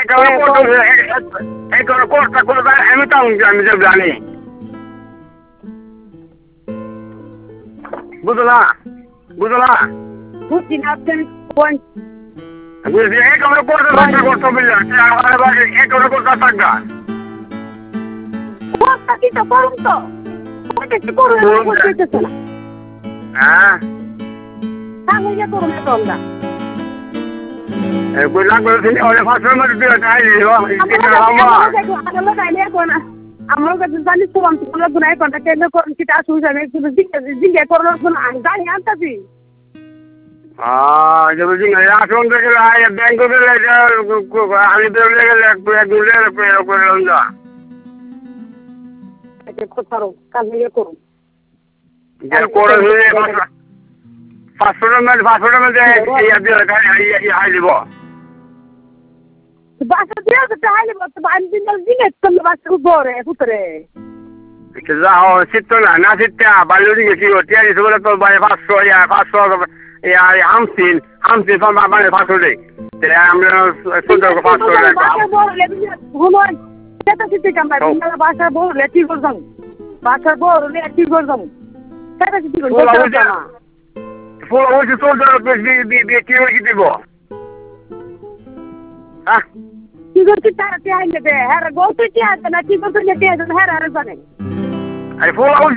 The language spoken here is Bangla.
কোর্সটা করে আমি তো আমি যে জানি বুঝলা বুঝলা বুঝছি না আপনি কোন বুঝলি একেবারে কোর্সটা করতে বুঝলা একেবারে কোর্সটা থাকবা কোর্সটা কি তো করুন তো কিছু করুন করতেছে না হ্যাঁ তাহলে করুন তো আমরা কই লাগবে তিনি ওরে ফাসের মধ্যে দিয়ে তাই আমরা কাছে জানি তো আমি কোনো গুনাই কোনটা কেন কোন কিটা সুজ আমি কিছু জিজ্ঞাসা করলো কোন আমি জানি আনতাছি जब जी नया फोन देखे आए बैंक को ले जा आली पे ले गए एक दूसरे पे को लंगा এটা কোথাও কাল নিয়ে করুন যে করে হয়ে পাসপোর্ট में दे ये दिया का ये हाई দিব বাসা দিয়ে তো তাইলে বলতে বান দিন দিনে তো বাসা উপরে উতরে যাও সিটতো না সিটটা বালুরি কি হতে আছে বলে তো ভাই 500 या 500 या हमसिन फॉर्म बाबाने 500 दे ते আমরা সুন্দর 500 টাকা বাসা বললে ভুলন সেটা সিটি কামবা বিনা বাসা বললে কি করতাম বাসা বললে কি করতাম সেটা সিটি করতাম না ফুল হচ্ছে সুন্দর দিয়ে কি হয়ে দিব হ্যাঁ কি করতে তারা তে আইলে দে হ্যাঁ গৌতে কি আছে না কি করতে তে আছে হ্যাঁ আর জানে আরে ফুল